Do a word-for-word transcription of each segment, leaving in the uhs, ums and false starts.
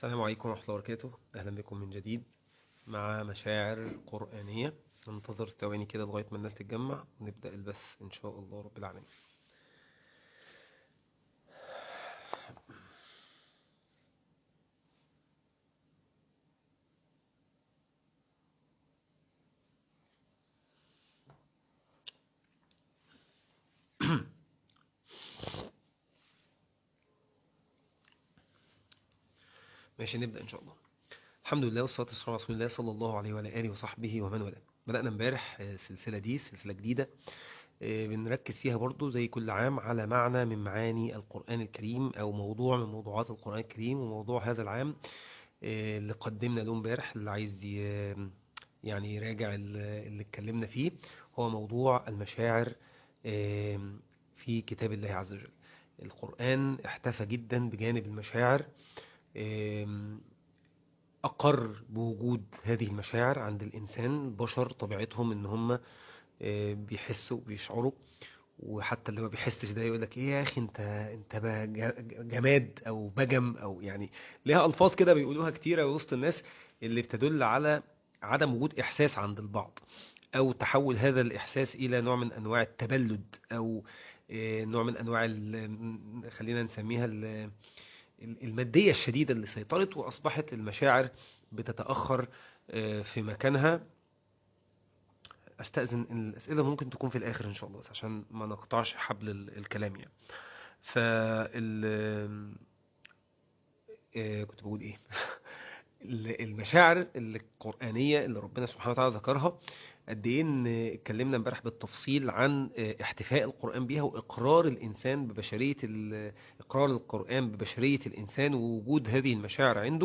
السلام عليكم ورحمة الله وبركاته. أهلا بكم من جديد مع مشاعر قرآنية. ننتظر ثواني كده لغاية ما الناس تتجمع ونبدأ البث إن شاء الله رب العالمين. ماشي، نبدأ إن شاء الله. الحمد لله والصلاة والسلام على رسول الله صلى الله عليه وعلى آله وصحبه ومن والاه. بدأنا امبارح السلسلة دي سلسلة جديدة، بنركز فيها برضو زي كل عام على معنى من معاني القرآن الكريم أو موضوع من موضوعات القرآن الكريم. وموضوع هذا العام اللي قدمنا له امبارح، اللي عايز ي- يعني يراجع ال- اللي اتكلمنا فيه، هو موضوع المشاعر آم، في كتاب الله عز وجل. القرآن احتفى جدا بجانب المشاعر، آم، أقر بوجود هذه المشاعر عند الإنسان. البشر طبيعتهم إن هم آه، بيحسوا بيشعروا، وحتى اللي ما بيحسش ده يقول لك ايه يا اخي، انت انت بقى ج- جماد او بجم، او يعني ليها الفاظ كده بيقولوها كتيره وسط الناس، اللي بتدل على عدم وجود احساس عند البعض، او تحول هذا الاحساس الى نوع من انواع التبلد، او آه، نوع من انواع ال- خلينا نسميها ال- الماديه الشديده اللي سيطرت، واصبحت المشاعر بتتاخر آه، في مكانها. استأذن إن الأسئلة ممكن تكون في الآخر إن شاء الله، بس عشان ما نقطعش حبل ال- الكلام يعني. فال آه، كنت بقول إيه؟ ال- المشاعر القرآنية اللي ربنا سبحانه وتعالى ذكرها، قد إيه إن اتكلمنا امبارح بالتفصيل عن آه، احتفاء القرآن بيها، وإقرار الإنسان ببشرية ال- إقرار القرآن ببشرية الإنسان ووجود هذه المشاعر عنده.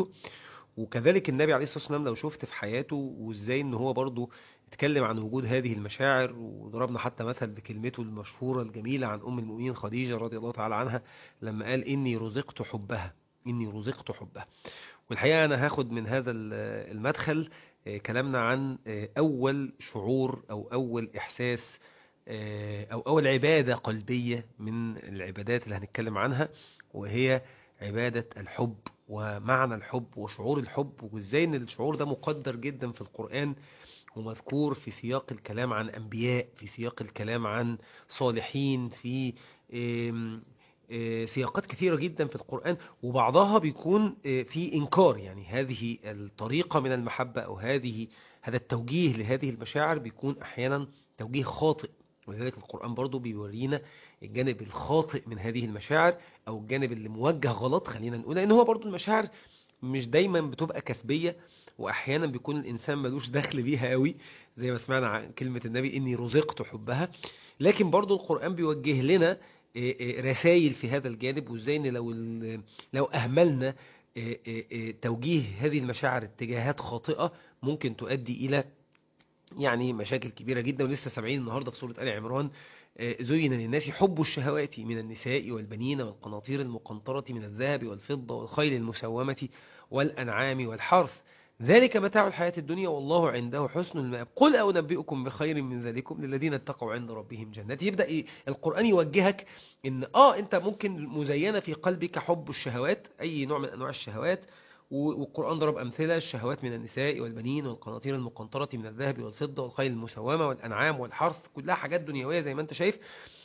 وكذلك النبي عليه الصلاة والسلام لو شفت في حياته، وازاي ان هو برضو اتكلم عن وجود هذه المشاعر. وضربنا حتى مثل بكلمته المشهورة الجميلة عن أم المؤمنين خديجة رضي الله تعالى عنها، لما قال إني رزقت حبها، إني رزقت حبها. والحقيقة أنا هاخد من هذا ال- المدخل آه، كلامنا عن آه، أول شعور أو أول إحساس آه، أو أول عبادة قلبية من العبادات اللي هنتكلم عنها، وهي عبادة الحب ومعنى الحب وشعور الحب. وإزاي إن الشعور ده مقدر جدا في القرآن، ومذكور في سياق الكلام عن أنبياء، في سياق الكلام عن صالحين، في آم، آه، سياقات كثيرة جدا في القرآن. وبعضها بيكون آه، في إنكار، يعني هذه الطريقة من المحبة أو هذه هذا التوجيه لهذه المشاعر بيكون أحيانا توجيه خاطئ. ولذلك القرآن برضو بيورينا الجانب الخاطئ من هذه المشاعر، أو الجانب اللي موجه غلط خلينا نقول، لأن هو برضو المشاعر مش دايما بتبقى كسبية، وأحيانا بيكون الإنسان ملوش دخل بيها قوي، زي ما سمعنا عن كلمة النبي إني رزقت حبها. لكن برضو القرآن بيوجه لنا رسائل في هذا الجانب، وازاي ان لو ال- لو اهملنا آه، آه، آه، توجيه هذه المشاعر اتجاهات خاطئة، ممكن تؤدي الى يعني مشاكل كبيرة جدا. ولسه سامعين النهاردة في سورة آل عمران آه، زين للناس حب الشهوات من النساء والبنين والقناطير المقنطرة من الذهب والفضة والخيل المسومة والأنعام والحرث، ذلك متاع الحياة الدنيا والله عنده حسن المآب قل أنبئكم بخير من ذلكم للذين اتقوا عند ربهم جنات. يبدأ إيه؟ القرآن يوجهك إن آه أنت ممكن مزينة في قلبك حب الشهوات، أي نوع من أنواع الشهوات. والقرآن ضرب أمثلة: الشهوات من النساء والبنين والقناطير المقنطرة من الذهب والفضة والخيل المسومة والأنعام والحرث، كلها حاجات دنيوية زي ما أنت شايف.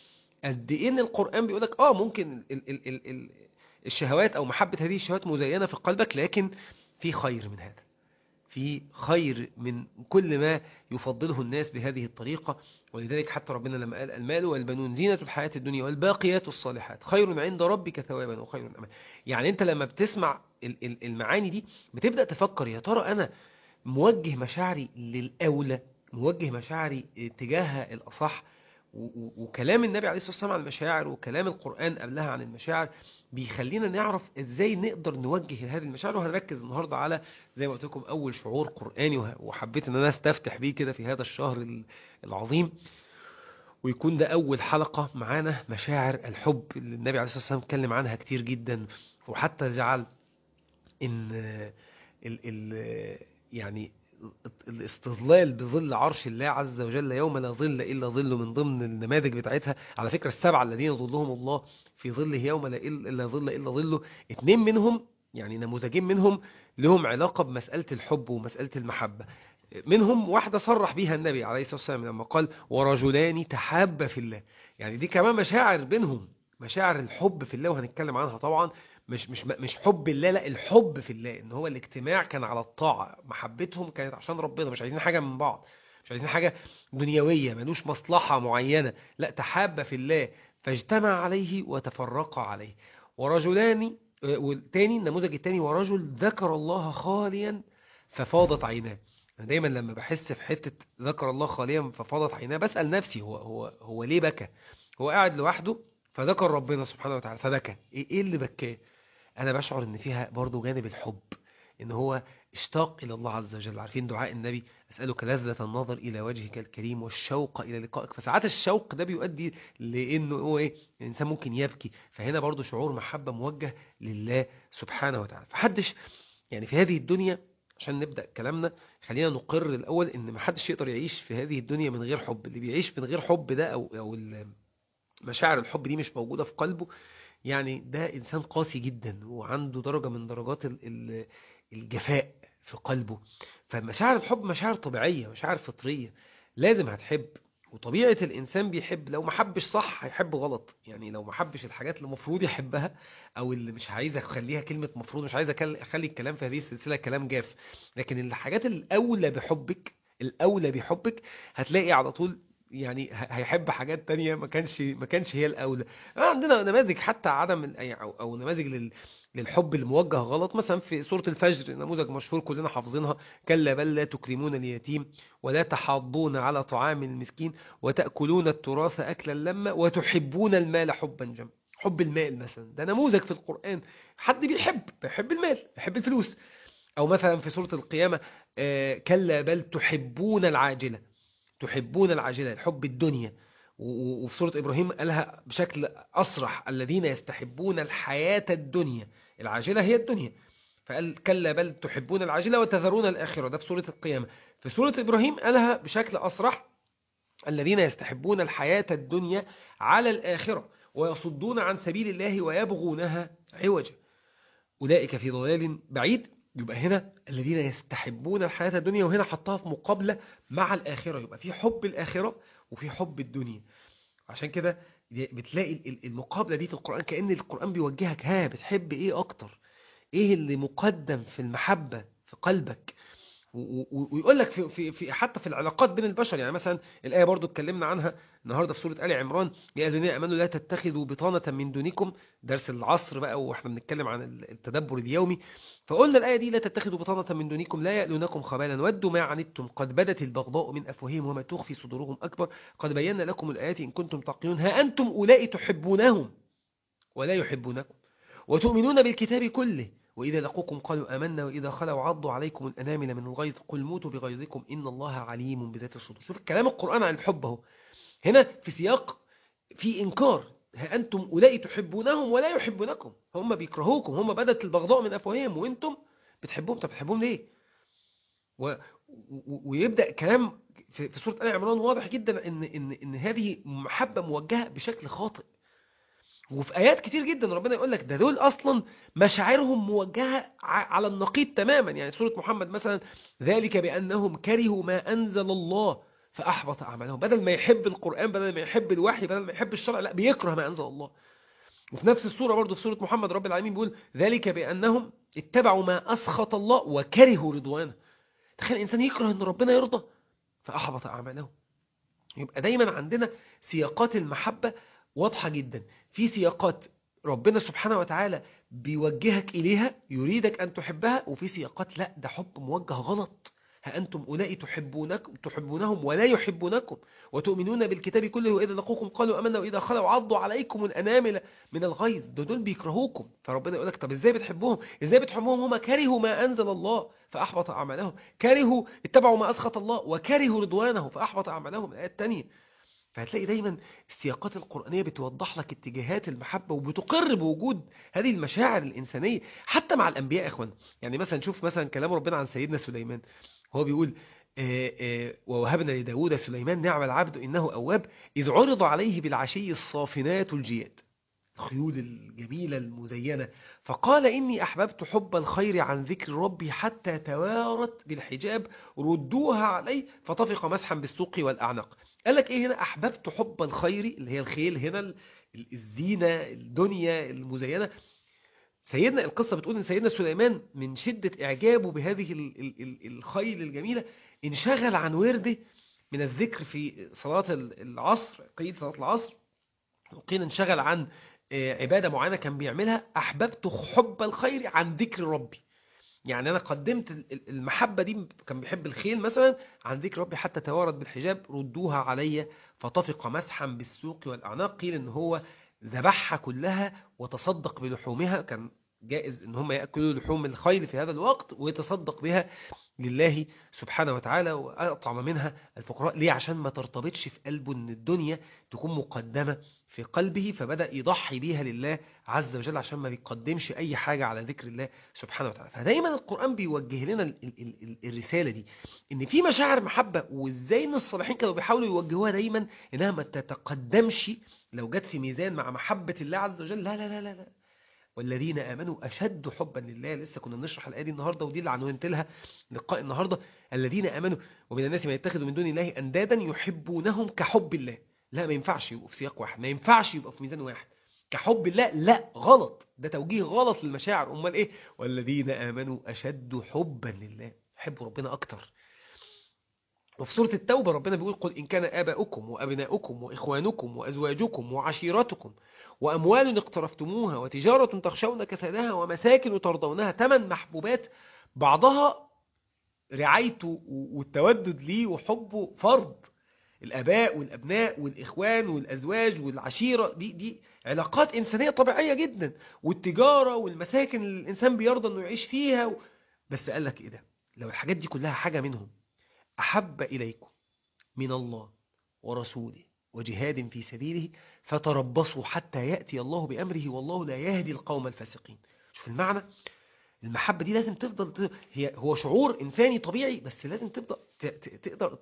قد إيه إن القرآن بيقولك آه ممكن ال ال ال ال الشهوات أو محبة هذه الشهوات مزينة في قلبك، لكن في خير من هذا، في خير من كل ما يفضله الناس بهذه الطريقة. ولذلك حتى ربنا لما قال المال والبنون زينة الحياة الدنيا والباقيات الصالحات خير عند ربك ثوابا وخير أملا. يعني أنت لما بتسمع ال- ال- المعاني دي بتبدأ تفكر: يا ترى أنا موجه مشاعري للأولى، موجه مشاعري اتجاهها الأصح؟ و- و- وكلام النبي عليه الصلاة والسلام عن المشاعر، وكلام القرآن قبلها عن المشاعر، بيخلينا نعرف ازاي نقدر نوجه هذه المشاعر. وهنركز النهاردة على زي ما قلت لكم اول شعور قرآني، وه- وحبيت ان انا استفتح بيه كده في هذا الشهر ال- العظيم، ويكون ده اول حلقة معانا مشاعر الحب اللي النبي عليه الصلاة والسلام اتكلم عنها كتير جدا. وحتى جعل ان ال ال يعني الاستظلال بظل عرش الله عز وجل يوم لا ظل إلا ظله، من ضمن النماذج بتاعتها على فكرة السبعة الذين ظلهم الله في ظله يوم لا إلا ظل إلا ظله، اتنين منهم يعني نموذجين منهم لهم علاقة بمسألة الحب ومسألة المحبة. منهم واحدة صرح بيها النبي عليه الصلاة والسلام لما قال ورجلان تحابا في الله. يعني دي كمان مشاعر بينهم، مشاعر الحب في الله، وهنتكلم عنها طبعا. مش مش مش حب الله، لا، الحب في الله، ان هو الاجتماع كان على الطاعة، محبتهم كانت عشان ربنا، مش عايزين حاجة من بعض، مش عايزين حاجة دنيوية، ملوش مصلحة معينة، لا، تحابا في الله فاجتمع عليه وتفرقا عليه. ورجلان، والتاني النموذج التاني، ورجل ذكر الله خاليا ففاضت عيناه. أنا دايما لما بحس في حتة ذكر الله خاليا ففاضت عيناه بسأل نفسي هو هو هو ليه بكى؟ هو قاعد لوحده فذكر ربنا سبحانه وتعالى فبكى، ايه إيه اللي بكاه؟ انا بشعر ان فيها برضو جانب الحب، ان هو اشتاق الى الله عز وجل. عارفين دعاء النبي اسالك لذة النظر الى وجهك الكريم والشوق الى لقائك؟ فساعات الشوق ده بيؤدي لانه هو ايه، الانسان ممكن يبكي. فهنا برضو شعور محبة موجه لله سبحانه وتعالى. فحدش يعني في هذه الدنيا، عشان نبدأ كلامنا خلينا نقر الأول إن محدش يقدر يعيش في هذه الدنيا من غير حب. اللي بيعيش من غير حب ده، أو أو مشاعر الحب دي مش موجودة في قلبه، يعني ده إنسان قاسي جدا وعنده درجة من درجات ال- ال- الجفاء في قلبه. فمشاعر الحب مشاعر طبيعية، مشاعر فطرية، لازم هتحب. وطبيعة الإنسان بيحب، لو ما حبش صح هيحب غلط. يعني لو ما حبش الحاجات اللي المفروض يحبها، أو اللي مش عايز أخليها كلمة مفروض، مش عايز أكل- أخلي الكلام في هذه السلسلة كلام جاف، لكن الحاجات الأولى بحبك، الأولى بحبك، هتلاقي على طول يعني ه- هيحب حاجات تانية ما كانش ما كانش هي الأولى. عندنا نماذج حتى عدم ال- أو أو نماذج لل للحب الموجه غلط. مثلا في سورة الفجر نموذج مشهور كلنا حافظينها: كلا بل لا تكرمون اليتيم ولا تحاضون على طعام المسكين وتأكلون التراث أكلا لما وتحبون المال حبا جما. حب المال مثلا ده نموذج في القرآن، حد بيحب بيحب المال، بيحب الفلوس. أو مثلا في سورة القيامة آه، كلا بل تحبون العاجلة، تحبون العاجلة، الحب الدنيا. و- و- وفي سورة إبراهيم قالها بشكل أصرح: الذين يستحبون الحياة الدنيا، العاجلة هي الدنيا. فقال كلا بل تحبون العاجلة وتذرون الآخرة، ده في سورة القيامة. في سورة إبراهيم قالها بشكل أصرح: الذين يستحبون الحياة الدنيا على الآخرة ويصدون عن سبيل الله ويبغونها عوجا أولئك في ضلال بعيد. يبقى هنا الذين يستحبون الحياة الدنيا، وهنا حطها في مقابلة مع الآخرة، يبقى في حب الآخرة وفي حب الدنيا. عشان كده بتلاقي ال- ال- المقابلة دي في القرآن، كأن القرآن بيوجهك: ها بتحب ايه اكتر؟ ايه اللي مقدم في المحبة في قلبك؟ ويقول لك في في في حتى في العلاقات بين البشر. يعني مثلا الآية برضو اتكلمنا عنها النهارده في سورة آل عمران: يا الذين آمنوا لا تتخذوا بطانة من دونكم. درس العصر بقى واحنا بنتكلم عن التدبر اليومي. فقلنا الآية دي: لا تتخذوا بطانة من دونكم لا يألونكم خبالا ودوا ما عنتم قد بدت البغضاء من أفواههم وما تخفي صدورهم أكبر قد بينا لكم الآيات إن كنتم تعقلون ها أنتم أولئك تحبونهم ولا يحبونكم وتؤمنون بالكتاب كله وإذا لقوكم قالوا آمنا وإذا خلوا عضوا عليكم الأنامل من الغيظ قل موتوا بغيظكم إن الله عليم بذات الصدور. شوف كلام القرآن عن الحب اهو، هنا في سياق في إنكار: ها أنتم أولئك تحبونهم ولا يحبونكم، هم بيكرهوكم، هم بدت البغضاء من أفواههم وأنتم بتحبوهم. طب بتحبوهم ليه؟ و... و... ويبدأ كلام في, في سورة آل عمران واضح جدا إن, إن, إن هذه محبة موجهة بشكل خاطئ. وفي آيات كتير جدا ربنا يقول لك ده دول أصلا مشاعرهم موجهة ع- على النقيض تماما. يعني سورة محمد مثلا: ذلك بأنهم كرهوا ما أنزل الله فأحبط أعمالهم. بدل ما يحب القرآن، بدل ما يحب الوحي، بدل ما يحب الشرع، لا، بيكره ما أنزل الله. وفي نفس السورة برضو في سورة محمد رب العالمين بيقول: ذلك بأنهم اتبعوا ما أسخط الله وكرهوا رضوانه. تخيل الإنسان يكره أن ربنا يرضى فأحبط أعمالهم. يبقى دايما عندنا سياقات المحبة واضحة جدا، في سياقات ربنا سبحانه وتعالى بيوجهك إليها يريدك أن تحبها، وفي سياقات لا، ده حب موجه غلط: ها أنتم أولئك تحبونكم تحبونهم ولا يحبونكم وتؤمنون بالكتاب كله وإذا لقوكم قالوا أمنا وإذا خلوا عضوا عليكم الأنامل من الغيظ. ده دول بيكرهوكم، فربنا يقول لك طب إزاي بتحبوهم؟ إزاي بتحبوهم هم كرهوا ما أنزل الله فأحبط أعمالهم، كرهوا اتبعوا ما أسخط الله وكرهوا رضوانه فأحبط أعمالهم. الآية الثانية. فهتلاقي دايما السياقات القرآنية بتوضح لك اتجاهات المحبة وبتقر بوجود هذه المشاعر الإنسانية حتى مع الأنبياء يا إخوان. يعني مثلا شوف مثلا كلام ربنا عن سيدنا سليمان، هو بيقول آه، آه، ووهبنا لداود سليمان نعم العبد إنه أواب إذ عرض عليه بالعشي الصافنات الجياد. الخيول الجميلة المزينة. فقال إني أحببت حب الخير عن ذكر ربي حتى توارت بالحجاب ردوها علي فطفق مسحا بالسوق والأعناق. قال لك إيه هنا؟ أحببت حب الخير اللي هي الخيل هنا، الزينة الدنيا المزينة. سيدنا القصة بتقول إن سيدنا سليمان من شدة إعجابه بهذه ال- ال- ال- الخيل الجميلة انشغل عن ورده من الذكر في صلاة العصر، قيد صلاة العصر، وقيل انشغل عن آه، عبادة معينة كان بيعملها. أحببت حب الخير عن ذكر ربي، يعني أنا قدمت المحبة دي، كان بيحب الخيل مثلا، عن ذكر ربي حتى توارد بالحجاب ردوها علي فطفق مسحا بالسوق والأعناق. قيل إن هو ذبحها كلها وتصدق بلحومها، كان جائز إن هم يأكلوا لحوم الخيل في هذا الوقت ويتصدق بها لله سبحانه وتعالى وأطعم منها الفقراء. ليه؟ عشان ما ترتبطش في قلبه إن الدنيا تكون مقدمة في قلبه، فبدأ يضحي بيها لله عز وجل عشان ما بيقدمش أي حاجة على ذكر الله سبحانه وتعالى. فدايما القرآن بيوجه لنا ال ال ال الرسالة دي، إن في مشاعر محبة، وإزاي إن الصالحين كانوا بيحاولوا يوجهوها دايما إنها ما تتقدمش لو جت في ميزان مع محبة الله عز وجل. لا لا لا لا, لا. والذين آمنوا أشد حبا لله. لسه كنا بنشرح الآية دي النهاردة، ودي اللي عنونت لها لقاء النهاردة. الذين آمنوا ومن الناس من يتخذ من دون الله أندادا يحبونهم كحب الله. لا، ما ينفعش يبقوا في سياق واحد، ما ينفعش يبقى في ميزان واحد. كحب الله لا، غلط، ده توجيه غلط للمشاعر. أمال إيه؟ والذين آمنوا أشد حبا لله، حبوا ربنا أكتر. وفي سورة التوبة ربنا بيقول قل إن كان آباؤكم وأبناؤكم وإخوانكم وأزواجكم وعشيرتكم وأموال اقترفتموها وتجارة تخشون كسادها ومساكن ترضونها، ثمان محبوبات بعضها رعايته والتودد ليه وحبه فرض. الآباء والأبناء والإخوان والأزواج والعشيرة دي دي علاقات إنسانية طبيعية جدا، والتجارة والمساكن اللي الإنسان بيرضى أنه يعيش فيها و... بس قال لك إيه ده؟ لو الحاجات دي كلها حاجة منهم أحب إليكم من الله ورسوله وجهاد في سبيله فتربصوا حتى يأتي الله بأمره والله لا يهدي القوم الفاسقين. شوف المعنى، المحبة دي لازم تفضل، هي هو شعور إنساني طبيعي، بس لازم تفضل تقدر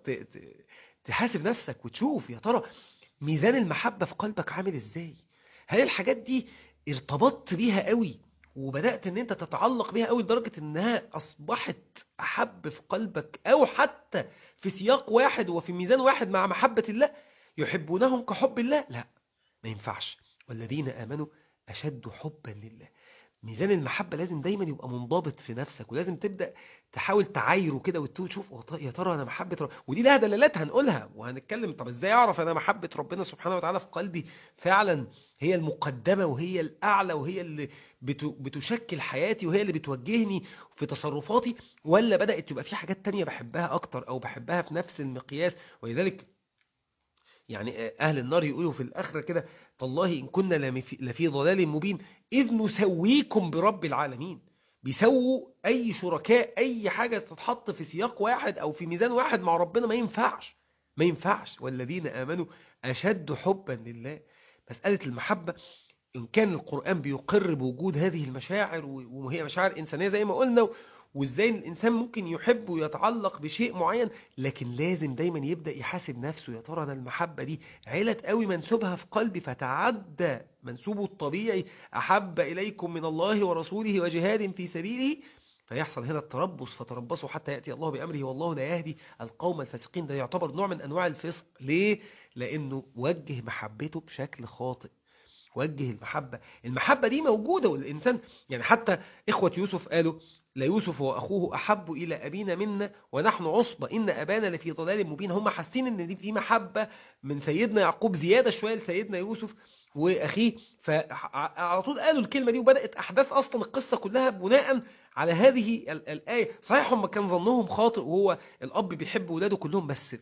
تحاسب نفسك وتشوف يا ترى ميزان المحبة في قلبك عامل إزاي. هل الحاجات دي ارتبطت بيها قوي وبدأت ان انت تتعلق بيها قوي لدرجة انها اصبحت احب في قلبك، او حتى في سياق واحد وفي ميزان واحد مع محبة الله، يحبونهم كحب الله؟ لا، ما ينفعش. والذين آمنوا أشد حبا لله. ميزان المحبة لازم دايما يبقى منضبط في نفسك، ولازم تبدأ تحاول تعايره كده وتشوف يا ترى أنا محبة رب... ودي لها دلالات هنقولها وهنتكلم. طب إزاي أعرف أنا محبة ربنا سبحانه وتعالى في قلبي فعلا هي المقدمة وهي الأعلى وهي اللي بتشكل حياتي وهي اللي بتوجهني في تصرفاتي، ولا بدأت تبقى في حاجات تانية بحبها أكتر أو بحبها في نفس المقياس؟ ولذلك يعني أهل النار يقولوا في الآخرة كده تالله إن كنا لفي ضلال مبين إذ نسويكم برب العالمين. بيسووا أي شركاء، أي حاجة تتحط في سياق واحد أو في ميزان واحد مع ربنا ما ينفعش، ما ينفعش. والذين آمنوا أشد حبا لله. مسألة المحبة إن كان القرآن بيقر بوجود هذه المشاعر وهي مشاعر إنسانية زي ما قلنا، وإزاي الإنسان ممكن يحب ويتعلق بشيء معين، لكن لازم دايما يبدأ يحاسب نفسه يا ترى أنا المحبة دي علت قوي منسوبها في قلبي فتعدى منسوبه الطبيعي أحب إليكم من الله ورسوله وجهاد في سبيله، فيحصل هنا التربص فتربصوا حتى يأتي الله بأمره والله لا يهدي القوم الفاسقين. ده يعتبر نوع من أنواع الفسق. ليه؟ لأنه وجه محبته بشكل خاطئ. وجه المحبة، المحبة دي موجودة والإنسان يعني حتى إخوة يوسف قالوا لا يوسف وأخوه أحب إلى أبينا منا ونحن عصبة إن أبانا لفي ضلال مبين. هم حاسين إن دي في محبة من سيدنا يعقوب زيادة شوية لسيدنا يوسف وأخيه، فعلى طول قالوا الكلمة دي، وبدأت أحداث أصلا القصة كلها بناء على هذه الآية. صحيح هم كان ظنهم خاطئ وهو الأب بيحب ولاده كلهم، بس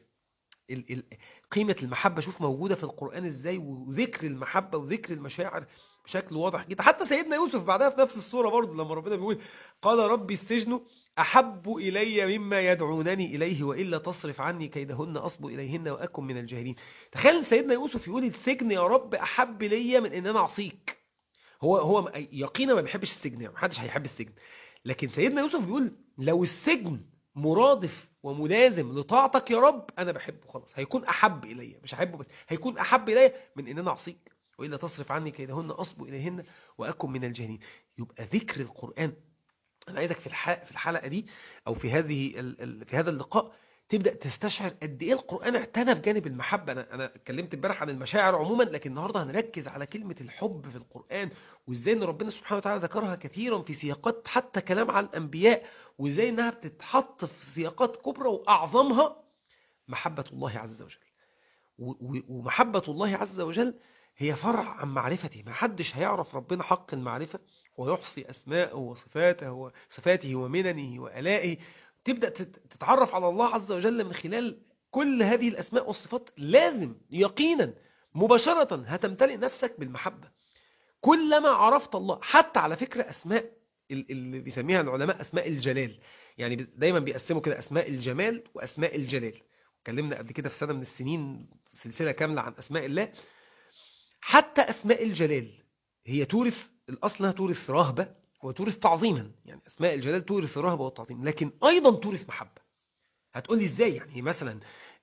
قيمة المحبة شوف موجودة في القرآن ازاي، وذكر المحبة وذكر المشاعر بشكل واضح جدا. حتى سيدنا يوسف بعدها في نفس السورة برضه لما ربنا بيقول قال ربي السجن أحب إلي مما يدعونني إليه وإلا تصرف عني كيدهن أصب إليهن وأكن من الجاهلين. تخيل سيدنا يوسف يقول السجن يا رب أحب إلي من إن أنا أعصيك. هو هو يقينا ما بيحبش السجن، يعني محدش هيحب السجن، لكن سيدنا يوسف بيقول لو السجن مرادف وملازم لطاعتك يا رب أنا بحبه، خلاص هيكون أحب إلي، مش هحبه بس هيكون أحب إلي من إن أنا أعصيك. وإلا تصرف عني كيدهن أصب إليهن وأكن من الجاهلين. يبقى ذكر القرآن، أنا عايزك في الحلقة في الحلقة دي أو في هذه ال... ال... في هذا اللقاء تبدأ تستشعر قد إيه القرآن اعتنى بجانب المحبة. أنا أنا اتكلمت امبارح عن المشاعر عموما، لكن النهاردة هنركز على كلمة الحب في القرآن، وإزاي إن ربنا سبحانه وتعالى ذكرها كثيرا في سياقات حتى كلام عن الأنبياء، وإزاي إنها بتتحط في سياقات كبرى وأعظمها محبة الله عز وجل. و... و... ومحبة الله عز وجل هي فرع عن معرفته. ما حدش هيعرف ربنا حق المعرفة ويحصي أسماءه وصفاته وصفاته ومننه وآلائه. تبدأ تتعرف على الله عز وجل من خلال كل هذه الأسماء والصفات. لازم يقينا مباشرة هتمتلئ نفسك بالمحبة كلما عرفت الله. حتى على فكرة أسماء اللي بيسميها العلماء أسماء الجلال، يعني دايما بيقسموا كده أسماء الجمال وأسماء الجلال. اتكلمنا قبل كده في سنة من السنين سلسلة كاملة عن أسماء الله. حتى أسماء الجلال هي تورث، الأصل تورث رهبة وتورث تعظيما، يعني أسماء الجلال تورث الرهبة والتعظيم، لكن أيضا تورث محبة. هتقولي إزاي؟ يعني مثلا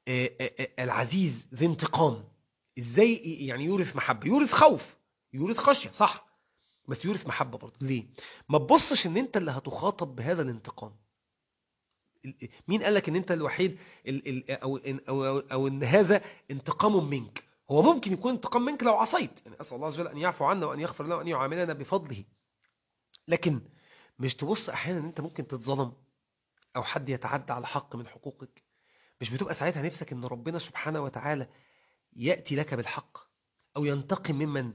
العزيز ذي انتقام، إزاي يعني يورث محبة؟ يورث خوف، يورث خشية، صح، بس يورث محبة برضه. ليه؟ ما تبصش إن أنت اللي هتخاطب بهذا الانتقام. مين قالك إن أنت الوحيد أو أو أو, أو إن هذا انتقام منك؟ هو ممكن يكون انتقام منك لو عصيت، يعني أسأل الله عز وجل أن يعفو عنا وأن يغفر لنا وأن يعاملنا بفضله، لكن مش تبص أحيانا أن أنت ممكن تتظلم أو حد يتعدى على حق من حقوقك. مش بتبقى ساعتها نفسك أن ربنا سبحانه وتعالى يأتي لك بالحق أو ينتقم ممن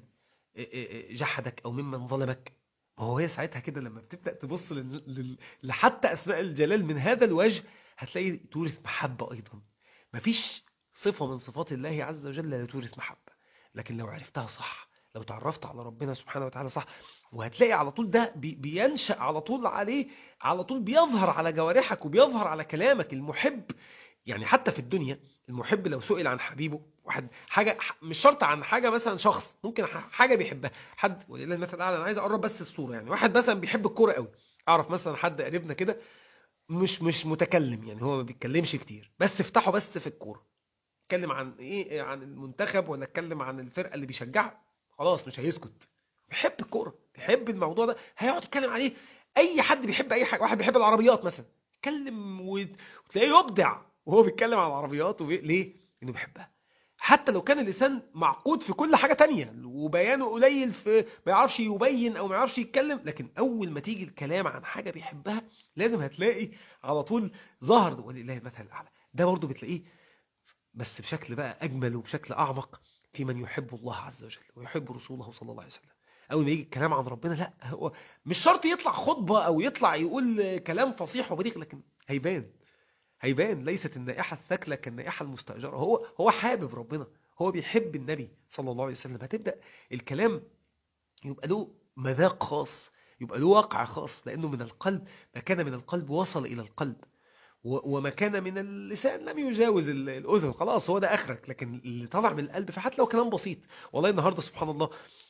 جحدك أو ممن ظلمك؟ ما هو هي ساعتها كده لما بتبدأ تبص لحتى أسماء الجلال من هذا الوجه هتلاقي تورث محبة أيضا. مفيش صفة من صفات الله عز وجل لا تورث محبة، لكن لو عرفتها صح، لو تعرفت على ربنا سبحانه وتعالى صح، وهتلاقي على طول ده بينشأ على طول عليه، على طول بيظهر على جوارحك وبيظهر على كلامك. المحب يعني حتى في الدنيا المحب لو سئل عن حبيبه، واحد حاجة مش شرط عن حاجة مثلا شخص، ممكن حاجة بيحبها حد، ولله المثل الأعلى. أنا عايز أقرب بس الصورة، يعني واحد مثلا بيحب الكورة قوي، أعرف مثلا حد قريبنا كده مش مش متكلم، يعني هو ما بيتكلمش كتير، بس افتحه بس في الكورة اتكلم عن ايه، عن المنتخب ولا اتكلم عن الفرقة اللي بيشجعها، خلاص مش هيسكت. بيحب الكورة، بيحب الموضوع ده، هيقعد يتكلم عليه. اي حد بيحب اي حاجة، واحد بيحب العربيات مثلا يتكلم وتلاقيه يبدع وهو بيتكلم عن العربيات. وبي... ليه؟ انه بيحبها. حتى لو كان اللسان معقود في كل حاجة تانية وبيانه قليل، في ما يعرفش يبين او ما يعرفش يتكلم، لكن اول ما تيجي الكلام عن حاجة بيحبها لازم هتلاقي على طول ظهر، ولله المثل الاعلى. ده برضه بتلاقيه بس بشكل بقى أجمل وبشكل أعمق في من يحب الله عز وجل ويحب رسوله صلى الله عليه وسلم. أول ما يجي الكلام عن ربنا، لا هو مش شرط يطلع خطبة أو يطلع يقول كلام فصيح وبليغ، لكن هيبان هيبان ليست النائحة الثكلى كالنائحة المستأجرة. هو هو حابب ربنا، هو بيحب النبي صلى الله عليه وسلم. هتبدأ الكلام يبقى له مذاق خاص، يبقى له واقع خاص، لأنه من القلب. ما كان من القلب وصل إلى القلب، وما كان من اللسان لم يجاوز الأذن. خلاص هو ده آخرك، لكن اللي طلع من القلب فحتى لو كلام بسيط. والله النهاردة سبحان الله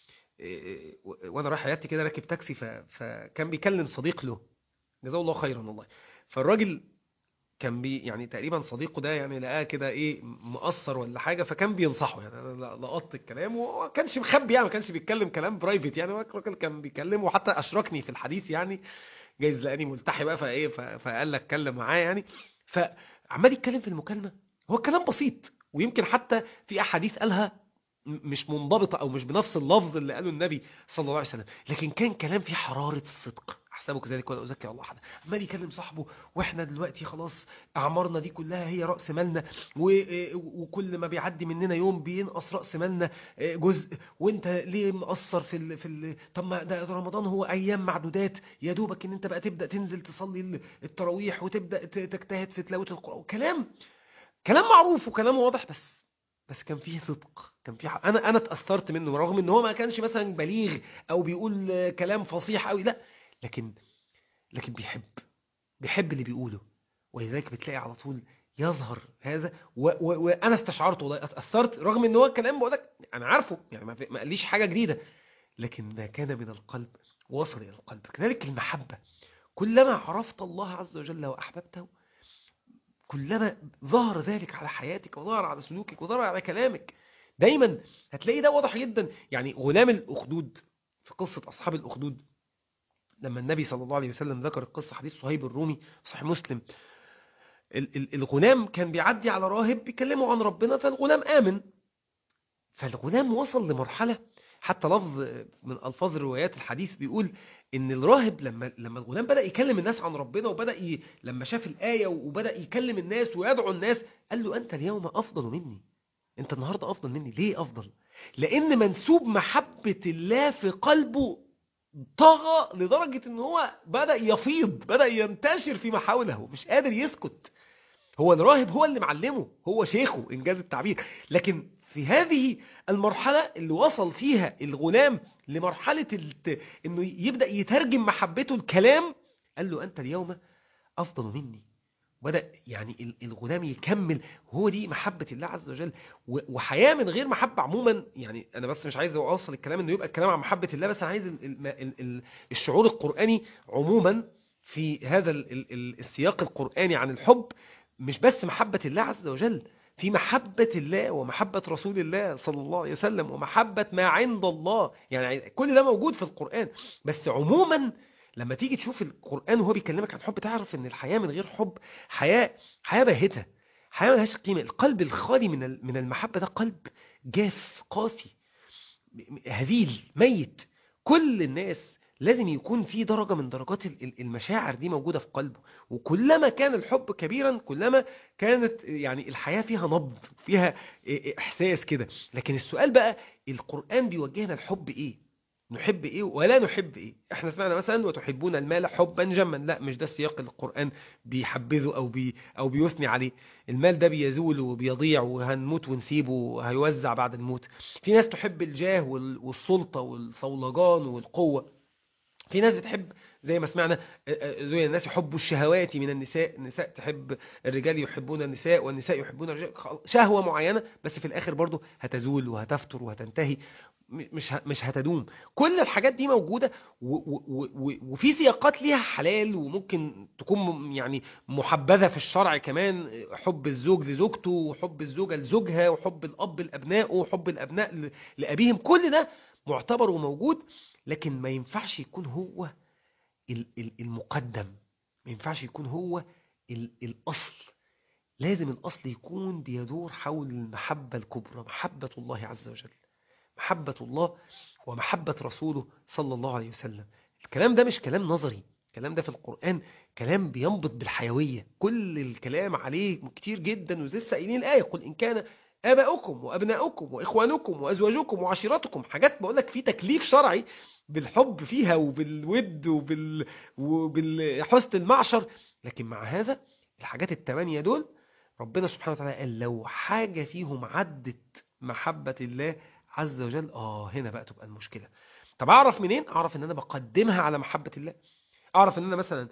وأنا رايح حياتي كده راكب تاكسي، فكان بيكلم صديق له جزاه الله خيرا والله. فالراجل كان بي يعني تقريبا صديقه ده يعني لقاه كده ايه مقصر ولا حاجة، فكان بينصحه. يعني انا لقطت الكلام وما كانش مخبي، يعني ما كانش بيتكلم كلام برايفت، يعني الراجل كان بيكلمه وحتى اشركني في الحديث، يعني جايز لقاني ملتحي بقى فايه فقال لك اتكلم معاه يعني. فعمال يتكلم في المكالمة، هو الكلام بسيط، ويمكن حتى في احاديث قالها مش منضبطة او مش بنفس اللفظ اللي قاله النبي صلى الله عليه وسلم، لكن كان كلام فيه حرارة الصدق. احسبه كذلك ولا ازكي الله احد. عمال يكلم صاحبه، واحنا دلوقتي خلاص اعمارنا دي كلها هي راس مالنا، وكل ما بيعدي مننا يوم بينقص راس مالنا جزء، وانت ليه مقصر في ال... في ال... طب ما ده رمضان هو ايام معدودات، يا دوبك ان انت بقى تبدا تنزل تصلي التراويح وتبدا تجتهد في تلاوه القران. كلام كلام معروف وكلام واضح، بس بس كان فيه صدق، كان فيه حق. انا انا اتاثرت منه رغم ان هو ما كانش مثلا بليغ او بيقول كلام فصيح قوي، لا، لكن لكن بيحب بيحب اللي بيقوله. ولذلك بتلاقي على طول يظهر هذا، وانا استشعرته والله، اتاثرت رغم ان هو الكلام بقول لك انا عارفه، يعني ما قاليش حاجه جديده، لكن ما كان من القلب وصل الى القلب. كذلك المحبه، كلما عرفت الله عز وجل واحببته كلما ظهر ذلك على حياتك وظهر على سلوكك وظهر على كلامك. دايما هتلاقي ده واضح جدا. يعني غلام الأخدود في قصة أصحاب الأخدود، لما النبي صلى الله عليه وسلم ذكر القصة، حديث صهيب الرومي صحيح مسلم، الغلام كان بيعدي على راهب بيكلمه عن ربنا، فالغلام آمن. فالغلام وصل لمرحلة، حتى لفظ من ألفاظ روايات الحديث بيقول إن الراهب لما لما الغلام بدأ يكلم الناس عن ربنا، وبدأ ي... لما شاف الآية وبدأ يكلم الناس ويدعو الناس، قال له أنت اليوم أفضل مني، أنت النهاردة أفضل مني. ليه أفضل؟ لأن منسوب محبة الله في قلبه طغى لدرجة إن هو بدأ يفيض، بدأ ينتشر فيما حوله، مش قادر يسكت. هو الراهب هو اللي معلمه، هو شيخه إنجاز التعبير. لكن في هذه المرحلة اللي وصل فيها الغلام لمرحلة الت... إنه يبدأ يترجم محبته الكلام، قال له أنت اليوم أفضل مني. بدأ يعني الغلام يكمل. هو دي محبة الله عز وجل. وحياة من غير محبة عموما، يعني أنا بس مش عايز أوصل الكلام إنه يبقى الكلام عن محبة الله بس، أنا عايز الشعور القرآني عموما في هذا السياق القرآني عن الحب، مش بس محبة الله عز وجل، في محبة الله ومحبة رسول الله صلى الله عليه وسلم ومحبة ما عند الله. يعني كل ده موجود في القرآن. بس عموما لما تيجي تشوف القرآن وهو بيكلمك عن حب، تعرف ان الحياة من غير حب حياة حياة باهتة، حياة ملهاش قيمة. القلب الخالي من من المحبة ده قلب جاف قاسي هزيل ميت. كل الناس لازم يكون في درجة من درجات المشاعر دي موجودة في قلبه، وكلما كان الحب كبيرا كلما كانت يعني الحياة فيها نبض، فيها إحساس كده. لكن السؤال بقى، القرآن بيوجهنا الحب إيه؟ نحب إيه ولا نحب إيه؟ إحنا سمعنا مثلا وتحبون المال حبا جما، لا مش ده السياق اللي القرآن بيحبذه أو بي أو بيثني عليه. المال ده بيزول وبيضيع وهنموت ونسيبه وهيوزع بعد الموت. في ناس تحب الجاه والسلطة والصولجان والقوة. في ناس بتحب زي ما سمعنا زي الناس يحبوا الشهوات من النساء، النساء تحب الرجال يحبون النساء والنساء يحبون الرجال. شهوة معينة بس في الآخر برضو هتزول وهتفتر وهتنتهي، مش مش هتدوم. كل الحاجات دي موجودة، وفي سياقات ليها حلال وممكن تكون يعني محبذة في الشرع كمان، حب الزوج لزوجته وحب الزوجة لزوجها وحب الأب لأبنائه وحب الأبناء لأبيهم. كل ده معتبر وموجود، لكن ما ينفعش يكون هو المقدم، ما ينفعش يكون هو الأصل. لازم الأصل يكون بيدور حول المحبة الكبرى، محبة الله عز وجل، محبة الله ومحبة رسوله صلى الله عليه وسلم. الكلام ده مش كلام نظري، الكلام ده في القرآن كلام بينبط بالحيوية. كل الكلام عليه كتير جدا، ولسه قايلين الآية قل إن كان آباؤكم وأبناؤكم وإخوانكم وأزواجكم وعشيرتكم. حاجات بقول لك في تكليف شرعي بالحب فيها وبالود وبال وبالحسن المعشر. لكن مع هذا الحاجات الثمانية دول ربنا سبحانه وتعالى قال لو حاجة فيهم عدت محبة الله عز وجل، آه هنا بقى تبقى المشكلة. طب أعرف منين؟ أعرف إن أنا بقدمها على محبة الله. أعرف إن أنا مثلا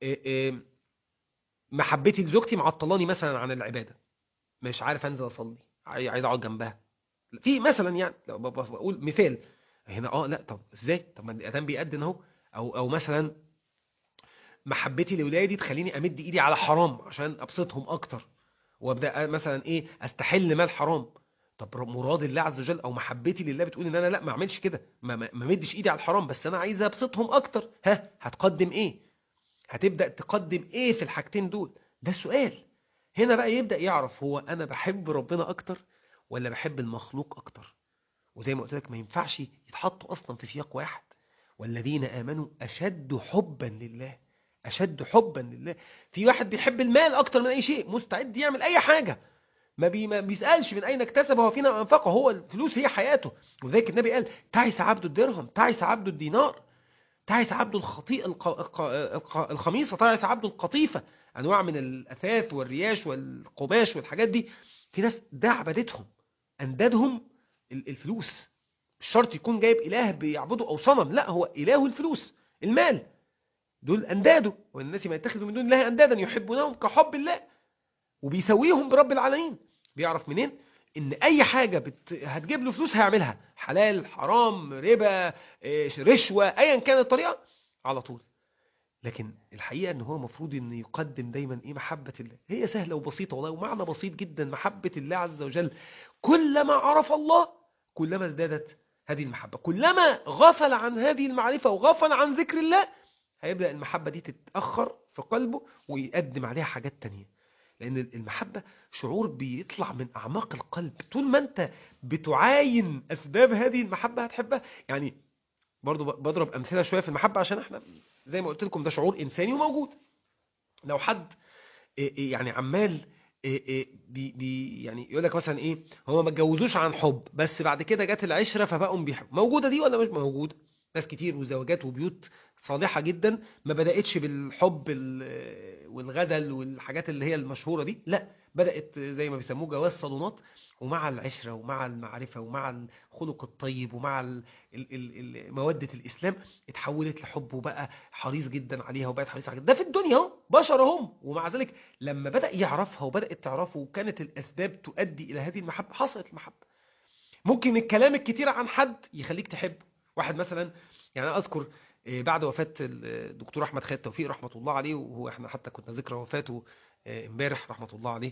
محبتي لزوجتي معطلاني مثلا عن العبادة، مش عارف أنزل أصلي، عايز أقعد جنبها في مثلا، يعني لو بقول مثال هنا، آه لا طب إزاي؟ طب ما الأذان بيأذن أهو. أو أو مثلا محبتي لأولادي تخليني أمد إيدي على حرام عشان أبسطهم أكتر، وابدا مثلا ايه استحل مال حرام. طب مراد الله عز وجل او محبتي لله بتقول ان انا لا ما اعملش كده، ما ما مدش ايدي على الحرام، بس انا عايز ابسطهم اكتر. ها هتقدم ايه؟ هتبدا تقدم ايه في الحاجتين دول؟ ده السؤال. هنا بقى يبدا يعرف هو انا بحب ربنا اكتر ولا بحب المخلوق اكتر. وزي ما قلت لك ما ينفعش يتحطوا اصلا في سياق واحد. والذين امنوا اشد حبا لله، أشد حبا لله. في واحد بيحب المال أكتر من أي شيء، مستعد يعمل أي حاجة، ما, بي ما بيسألش من أين اكتسب وفينا أنفقه، هو الفلوس هي حياته. وذلك النبي قال تعس عبد الدرهم، تعس عبد الدينار، تعس عبد الخطيء الق... الق... الق... الخميصة، تعس عبد القطيفة. أنواع من الأثاث والرياش والقماش والحاجات دي. في ناس ده عبادتهم، أندادهم الفلوس. مش شرط يكون جايب إله بيعبده أو صنم، لا هو إله الفلوس المال، دول أنداده. والناس ما يتخذوا من دون الله أندادا يحبونهم كحب الله، وبيسويهم برب العالمين. بيعرف منين؟ إن أي حاجة بت... هتجيب له فلوس هيعملها، حلال حرام ربا رشوة أيا كانت الطريقة، على طول لكن الحقيقة ان هو مفروض ان يقدم دايما ايه؟ محبة الله. هي سهلة وبسيطة والله، ومعنى بسيط جدا. محبة الله عز وجل، كلما عرف الله كلما ازدادت هذه المحبة. كلما غفل عن هذه المعرفة وغفل عن ذكر الله هيبدأ المحبة دي تتأخر في قلبه ويقدم عليها حاجات تانية. لأن المحبة شعور بيطلع من أعماق القلب. طول ما أنت بتعاين أسباب هذه المحبة هتحبها. يعني برضو بضرب أمثلة شوية في المحبة عشان احنا زي ما قلت لكم ده شعور إنساني وموجود. لو حد يعني عمال بي بي يعني يقول لك مثلا ايه، هو ما اتجوزوش عن حب بس بعد كده جت العشرة فبقوا بيحبوا، موجودة دي ولا مش موجودة؟ ناس كتير وزواجات وبيوت صالحة جدا ما بدأتش بالحب والغزل والحاجات اللي هي المشهورة دي، لا، بدأت زي ما بيسموه جواز صالونات، ومع العشرة ومع المعرفة ومع الخلق الطيب ومع ال ال ال مودة الإسلام اتحولت لحب، وبقى حريص جدا عليها وبقت حريصة جدا. ده في الدنيا اهو، بشر هم. ومع ذلك لما بدأ يعرفها وبدأت تعرفه وكانت الأسباب تؤدي إلى هذه المحبة حصلت المحبة. ممكن الكلام الكتير عن حد يخليك تحبه. واحد مثلا، يعني أذكر بعد وفاة الدكتور أحمد خالد توفيق رحمة الله عليه، وهو احنا حتى كنا ذكرى وفاته امبارح رحمة الله عليه،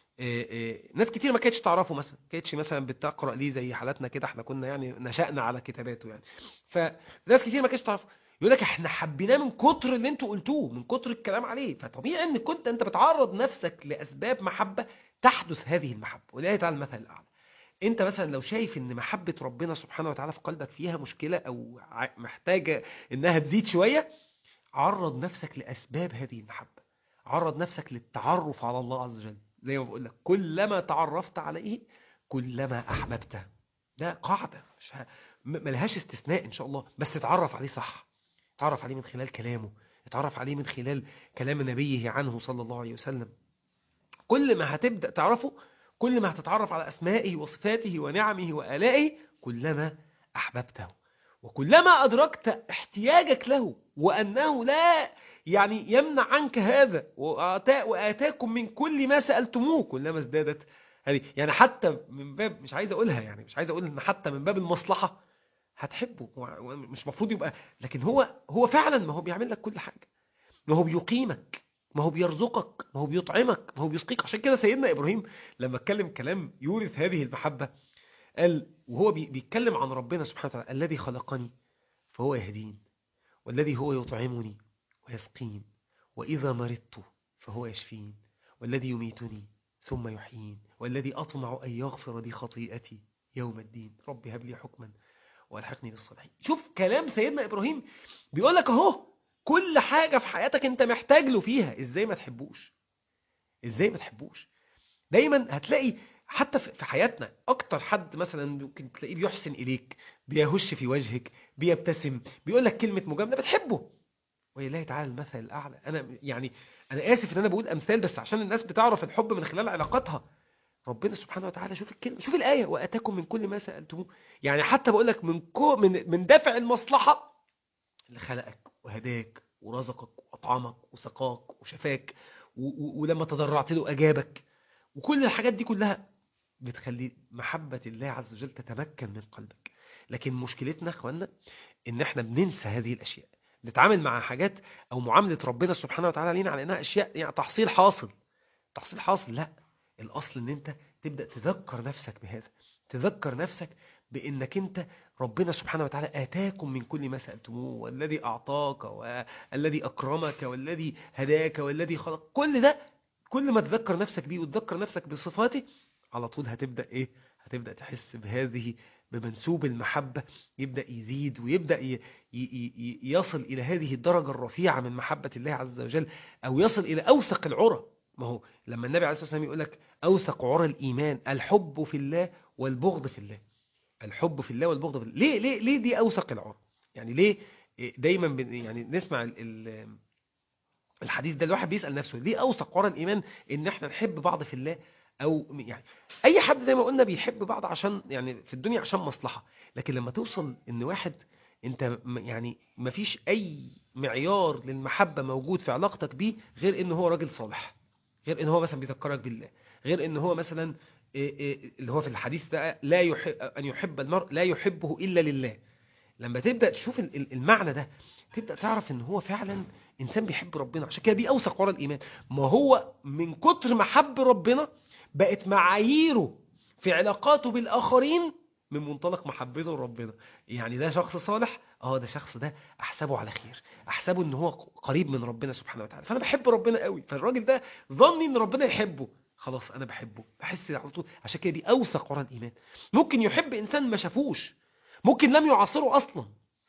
ناس كتير ما كانتش تعرفه مثلا، ما كانتش مثلا بتقرأ ليه زي حالاتنا كده، احنا كنا يعني نشأنا على كتاباته يعني. فناس كتير ما كانتش تعرفه، يقول لك احنا حبيناه من كتر اللي انتوا قلتوه، من كتر الكلام عليه. فطبيعي ان كنت انت بتعرض نفسك لأسباب محبة تحدث هذه المحبة. ولله تعالى المثل الأعلى. انت مثلا لو شايف ان محبة ربنا سبحانه وتعالى في قلبك فيها مشكلة او محتاجة انها تزيد شوية، عرض نفسك لأسباب هذه المحبة. عرض نفسك للتعرف على الله عز وجل. زي ما بقول لك، كلما تعرفت عليه كلما أحببته. ده قاعدة مش ه... ملهاش استثناء إن شاء الله. بس اتعرف عليه صح، اتعرف عليه من خلال كلامه، اتعرف عليه من خلال كلام نبيه عنه صلى الله عليه وسلم. كل ما هتبدأ تعرفه، كل ما هتتعرف على أسمائه وصفاته ونعمه وآلائه، كلما أحببته. وكلما أدركت احتياجك له وأنه لا يعني يمنع عنك هذا، وآتا وآتاكم من كل ما سألتموه، كلما ازدادت هذه. يعني حتى من باب، مش عايز أقولها يعني مش عايز أقول إن حتى من باب المصلحة هتحبه. مش مفروض يبقى، لكن هو هو فعلا ما هو بيعمل لك كل حاجة. ما هو بيقيمك، ما هو بيرزقك، ما هو بيطعمك، ما هو بيسقيك. عشان كده سيدنا إبراهيم لما اتكلم كلام يورث هذه المحبة قال، وهو بيتكلم عن ربنا سبحانه وتعالى: الذي خلقني فهو يهدين، والذي هو يطعمني ويسقين، وإذا مرضت فهو يشفين، والذي يميتني ثم يحيين، والذي أطمع أن يغفر لي خطيئتي يوم الدين، رب هب لي حكما والحقني بالصالحين. شوف كلام سيدنا إبراهيم بيقول لك اهو كل حاجة في حياتك انت محتاج له فيها. ازاي ما تحبوش؟ ازاي ما تحبوش؟ دايما هتلاقي حتى في حياتنا اكتر حد مثلا ممكن تلاقيه بيحسن اليك، بيهش في وجهك، بيبتسم، بيقول لك كلمة مجاملة، بتحبه. ولله تعالى المثل الاعلى. انا يعني انا اسف ان انا بقول امثال، بس عشان الناس بتعرف الحب من خلال علاقاتها. ربنا سبحانه وتعالى، شوف الكلمة، شوف الآية: وآتاكم من كل ما سألتموه. يعني حتى بقول لك من كو من من دافع المصلحة اللي خلقك وهداك ورزقك وأطعمك وسقاك وشفاك، ولما تضرعت له أجابك. وكل الحاجات دي كلها بتخلي محبة الله عز وجل تتمكن من قلبك. لكن مشكلتنا اخوانا ان احنا بننسى هذه الاشياء، نتعامل مع حاجات او معاملة ربنا سبحانه وتعالى لينا على انها اشياء يعني تحصيل حاصل. تحصيل حاصل لا، الاصل ان انت تبدأ تذكر نفسك بهذا، تذكر نفسك بانك انت ربنا سبحانه وتعالى آتاكم من كل ما سألتموه، والذي أعطاك والذي أكرمك والذي هداك والذي خلق. كل ده كل ما تذكر نفسك بيه وتذكر نفسك بصفاته، على طول هتبدأ إيه؟ هتبدأ تحس بهذه بمنسوب المحبة، يبدأ يزيد ويبدأ ي... ي... يصل إلى هذه الدرجة الرفيعة من محبة الله عز وجل، أو يصل إلى أوثق العرى. ما هو لما النبي عليه الصلاة والسلام يقول لك أوثق عرى الإيمان الحب في الله والبغض في الله. الحب في الله والبغض في الله. ليه ليه ليه دي أوثق العرى؟ يعني ليه دايما ب... يعني نسمع ال... الحديث ده، الواحد بيسأل نفسه ليه أوثق عرى الإيمان إن احنا نحب بعض في الله؟ أو يعني أي حد زي ما قلنا بيحب بعض عشان يعني في الدنيا عشان مصلحة. لكن لما توصل إن واحد أنت يعني ما فيش أي معيار للمحبة موجود في علاقتك بيه غير إن هو راجل صالح، غير إن هو مثلا بيذكرك بالله، غير إن هو مثلا اللي هو في الحديث ده لا يحب أن يحب المرء لا يحبه إلا لله. لما تبدأ تشوف المعنى ده تبدأ تعرف ان هو فعلا انسان بيحب ربنا. عشان كده دي اوثق ورا الايمان. ما هو من كتر ما حب ربنا بقت معاييره في علاقاته بالاخرين من منطلق محبته لربنا. يعني ده شخص صالح، اه ده شخص ده احسبه على خير، احسبه ان هو قريب من ربنا سبحانه وتعالى، فانا بحب ربنا قوي، فالراجل ده ظني ان ربنا يحبه، خلاص انا بحبه، بحس على طول. عشان كده دي اوثق ورا الايمان. ممكن يحب انسان ما شافوش، ممكن لم يعاصره اصلا،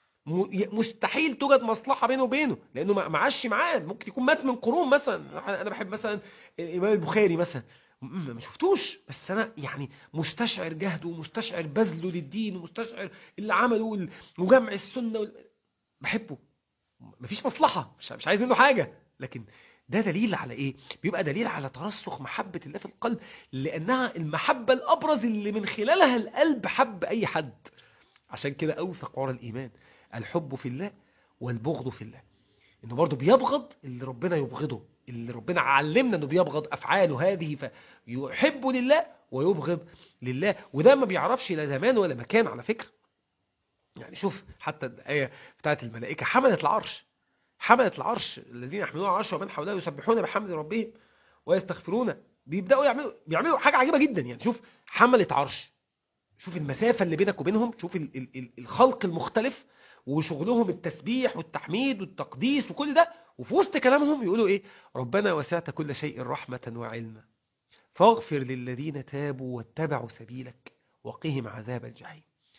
مستحيل توجد مصلحة بينه وبينه لأنه ما عاش معاه، ممكن يكون مات من قرون مثلا. أنا بحب مثلا الإمام البخاري مثلا، ما شفتوش، بس أنا يعني مستشعر جهده ومستشعر بذله للدين ومستشعر اللي عمله وجمع السنة وال... بحبه، مفيش مصلحة، مش مش عايز منه حاجة، لكن ده دليل على إيه؟ بيبقى دليل على ترسخ محبة الله في القلب، لأنها المحبة الأبرز اللي من خلالها القلب حب أي حد. عشان كده أوثق ورا الإيمان الحب في الله والبغض في الله، إنه برضو بيبغض اللي ربنا يبغضه، اللي ربنا علمنا إنه بيبغض أفعاله هذه، فيحب لله ويبغض لله. وده ما بيعرفش لا زمان ولا مكان على فكرة. يعني شوف حتى الآية بتاعت الملائكة، حملت العرش، حملت العرش الذين يحملون العرش ومن حوله يسبحون بحمد ربهم ويستغفرون، بيبدأوا يعملوا بيعملوا حاجة عجيبة جدا. يعني شوف حملت عرش، شوف المسافة اللي بينك وبينهم، شوف ال ال ال الخلق المختلف وشغلهم التسبيح والتحميد والتقديس وكل ده، وفي وسط كلامهم يقولوا ايه؟ ربنا وسعت كل شيء رحمة وعلما فاغفر للذين تابوا واتبعوا سبيلك وقهم عذاب الجحيم.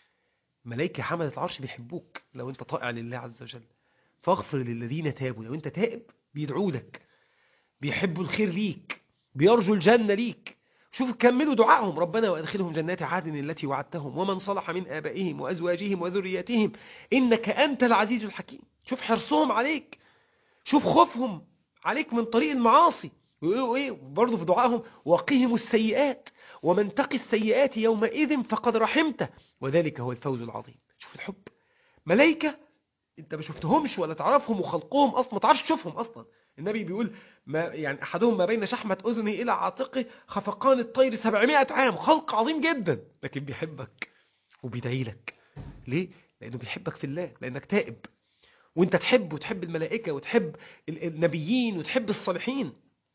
ملائكة حملة العرش بيحبوك لو انت طائع لله عز وجل. فاغفر للذين تابوا، لو انت تائب بيدعوا لك، بيحبوا الخير ليك، بيرجوا الجنة ليك. شوف كملوا دعائهم، ربنا وادخلهم جنات عدن التي وعدتهم ومن صلح من آبائهم وأزواجهم وذرياتهم إنك أنت العزيز الحكيم. شوف حرصهم عليك، شوف خوفهم عليك من طريق المعاصي، ويقولوا ايه برضه في دعائهم؟ وقهم السيئات ومن تقي السيئات يومئذ فقد رحمته وذلك هو الفوز العظيم. شوف الحب، ملائكة انت ما شفتهمش ولا تعرفهم، وخلقهم اصلا ما تعرفش تشوفهم اصلا. النبي بيقول ما يعني احدهم ما بين شحمة اذنه الى عاتقه خفقان الطير سبعمائة عام، خلق عظيم جدا، لكن بيحبك وبيدعي لك. ليه؟ لانه بيحبك في الله، لانك تائب، وانت تحب وتحب الملائكة وتحب النبيين وتحب الصالحين.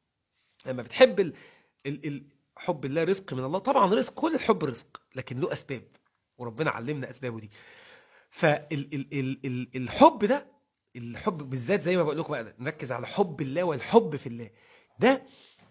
لما بتحب ال... ال... ال... حب الله رزق من الله، طبعا رزق، كل الحب رزق، لكن له اسباب وربنا علمنا اسبابه دي. فالحب ده، الحب بالذات زي ما بقول لكم بقى، نركز على حب الله والحب في الله ده.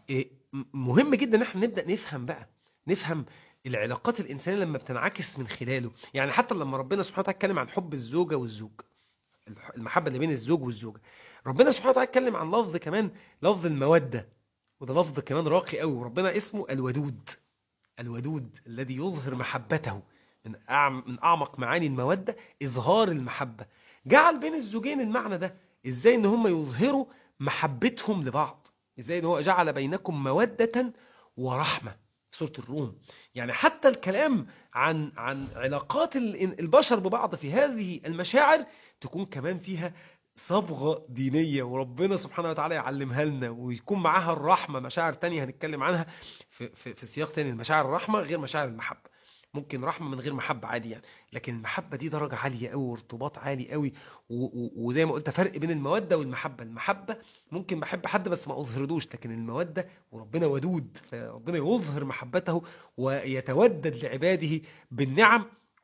مهم جدا ان احنا نبدأ نفهم بقى، نفهم العلاقات الإنسانية لما بتنعكس من خلاله. يعني حتى لما ربنا سبحانه وتعالى اتكلم عن حب الزوجة والزوج، المحبة اللي بين الزوج والزوجة، ربنا سبحانه وتعالى اتكلم عن لفظ كمان، لفظ المودة، وده لفظ كمان راقي قوي. ربنا اسمه الودود، الودود الذي يظهر محبته. من من أعمق معاني المودة إظهار المحبة. جعل بين الزوجين المعنى ده، إزاي إن هم يظهروا محبتهم لبعض، إزاي إن هو جعل بينكم مودة ورحمة، سورة الروم. يعني حتى الكلام عن عن علاقات البشر ببعض في هذه المشاعر تكون كمان فيها صبغة دينية، وربنا سبحانه وتعالى يعلمها لنا، ويكون معاها الرحمة، مشاعر تانية هنتكلم عنها في, في, في سياق تاني. المشاعر الرحمة غير مشاعر المحبة، ممكن رحمة من غير محبة عادي يعني، لكن المحبة دي درجة عالية قوي وارتباط عالي قوي. وزي ما قلت فرق بين المودة والمحبة. المحبة ممكن بحب حد بس ما أظهردوش، لكن المودة وربنا ودود، فربنا يظهر محبته ويتودد لعباده بالنعم،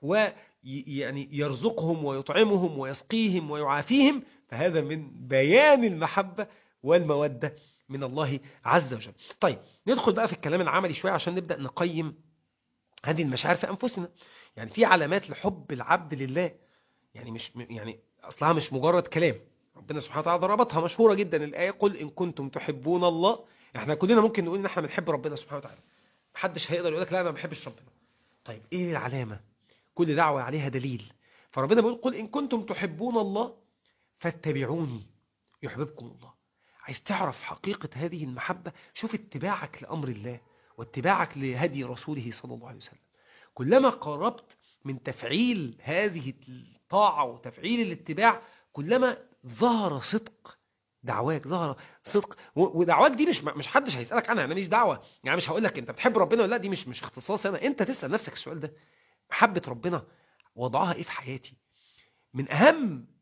ويعني يرزقهم ويطعمهم ويسقيهم ويعافيهم. فهذا من بيان المحبة والمودة من الله عز وجل. طيب ندخل بقى في الكلام العملي شوية عشان نبدأ نقيم هذه المشاعر في أنفسنا. يعني في علامات لحب العبد لله، يعني مش يعني أصلها مش مجرد كلام. ربنا سبحانه وتعالى ضربتها مشهورة جدا الآية، قل إن كنتم تحبون الله. احنا كلنا ممكن نقول إن احنا بنحب ربنا سبحانه وتعالى، محدش هيقدر يقول لك لا أنا ما بحبش ربنا. طيب إيه العلامة؟ كل دعوة عليها دليل. فربنا بيقول قل إن كنتم تحبون الله فاتبعوني يحببكم الله. عايز تعرف حقيقة هذه المحبة؟ شوف اتباعك لأمر الله واتباعك لهدي رسوله صلى الله عليه وسلم. كلما قربت من تفعيل هذه الطاعة وتفعيل الاتباع، كلما ظهر صدق دعواك، ظهر صدق. ودعواك دي مش مش حدش هيسألك عنها، انا مش دعوة يعني، مش هقول لك انت بتحب ربنا ولا لا، دي مش مش اختصاص انا. انت تسأل نفسك السؤال ده، محبة ربنا وضعها ايه في حياتي؟ من اهم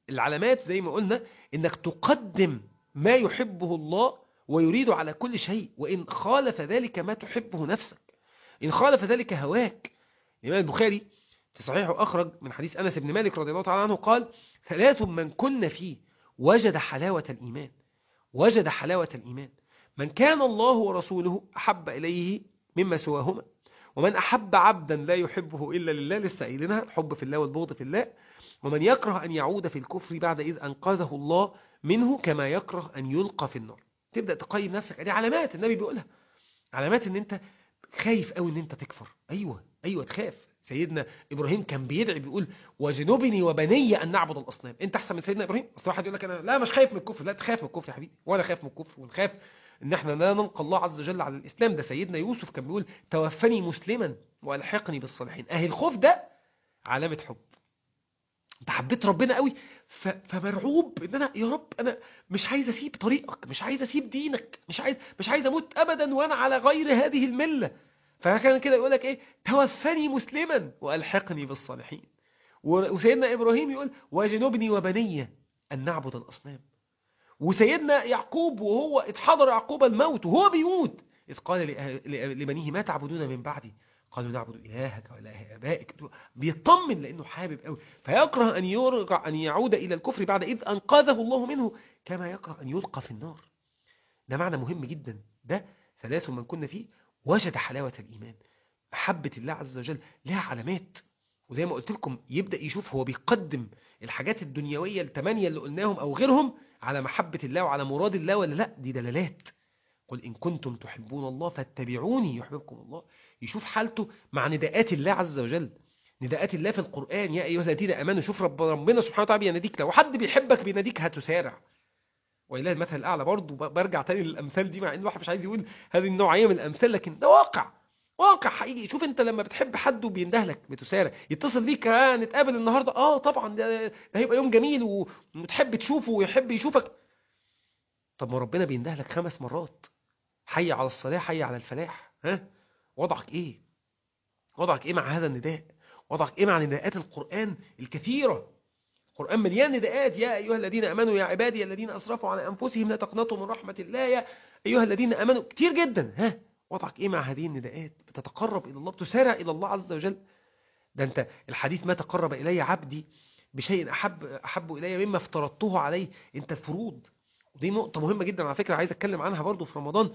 العلامات زي ما قلنا إنك تقدم ما يحبه الله ويريد على كل شيء، وإن خالف ذلك ما تحبه نفسك، إن خالف ذلك هواك. الإمام البخاري في صحيحه أخرج من حديث أنس بن مالك رضي الله تعالى عنه قال: ثلاث من كن فيه وجد حلاوة الإيمان، وجد حلاوة الإيمان: من كان الله ورسوله أحب إليه مما سواهما، ومن أحب عبدا لا يحبه إلا لله، لسه قايلينها الحب في الله والبغض في الله، ومن يكره أن يعود في الكفر بعد إذ أنقذه الله منه كما يكره أن يلقى في النار. تبدأ تقيم نفسك. دي علامات النبي بيقولها، علامات ان انت خايف قوي ان انت تكفر. ايوه ايوه تخاف. سيدنا ابراهيم كان بيدعي بيقول: وجنبني وبني ان نعبد الاصنام. انت احسن من سيدنا ابراهيم؟ اصل واحد يقول لك انا لا مش خايف من الكفر. لا، تخاف من الكفر يا حبيبي، ولا خايف من الكفر، ونخاف ان احنا لا نلقى الله عز وجل على الاسلام. ده سيدنا يوسف كان بيقول: توفني مسلما والحقني بالصالحين. اهي الخوف ده علامة حب. انت حبيت ربنا قوي ف... فمرعوب ان انا يا رب انا مش عايز اسيب طريقك، مش عايز اسيب دينك، مش عايز مش عايز اموت ابدا وانا على غير هذه المله. فكان كده يقول لك ايه: توفني مسلما والحقني بالصالحين. وسيدنا ابراهيم يقول: وجنبني وبني ان نعبد الاصنام. وسيدنا يعقوب وهو اتحضر يعقوب الموت وهو بيموت اذ قال لبنيه: ما تعبدون من بعدي؟ قالوا نعبد إلهك وإله آبائك. بيطمن لأنه حابب قوي، فيكره أن يرجع أن يعود إلى الكفر بعد إذ أنقذه الله منه كما يكره أن يلقى في النار. ده معنى مهم جدا. ده ثلاث من كنا فيه وجد حلاوة الإيمان. محبة الله عز وجل لها علامات، وزي ما قلت لكم يبدأ يشوف هو بيقدم الحاجات الدنيوية الثمانية اللي قلناهم أو غيرهم على محبة الله وعلى مراد الله ولا لا. دي دلالات. قل إن كنتم تحبون الله فاتبعوني يحببكم الله. يشوف حالته مع نداءات الله عز وجل، نداءات الله في القرآن: يا أيها الذين آمنوا. شوف رب ربنا سبحانه وتعالى بيناديك. لو حد بيحبك بيناديك هتسارع. وإله المثل الأعلى. برضو برجع تاني للأمثال دي، مع إن الواحد مش عايز يقول هذه النوعية من الأمثال، لكن ده واقع، واقع حقيقي. شوف أنت لما بتحب حد وبيندهلك بتسارع، يتصل بيك: ها نتقابل النهاردة؟ آه طبعا، ده, ده هيبقى يوم جميل وتحب تشوفه ويحب يشوفك. طب ما ربنا بيندهلك خمس مرات: حي على الصلاة، حي على الفلاح. ها وضعك ايه؟ وضعك ايه مع هذا النداء؟ وضعك ايه مع نداءات القرآن الكثيرة؟ القرآن مليان نداءات: يا أيها الذين آمنوا يا عبادي الذين أسرفوا على أنفسهم لا تقنطوا من رحمة الله يا أيها الذين آمنوا. كتير جدا. ها وضعك ايه مع هذه النداءات؟ بتتقرب إلى الله، بتسارع إلى الله عز وجل. ده انت الحديث: ما تقرب إلي عبدي بشيء أحب أحب إلي مما افترضته عليه. انت الفروض. ودي نقطة مهمة جدا على فكرة، عايز أتكلم عنها برضو في رمضان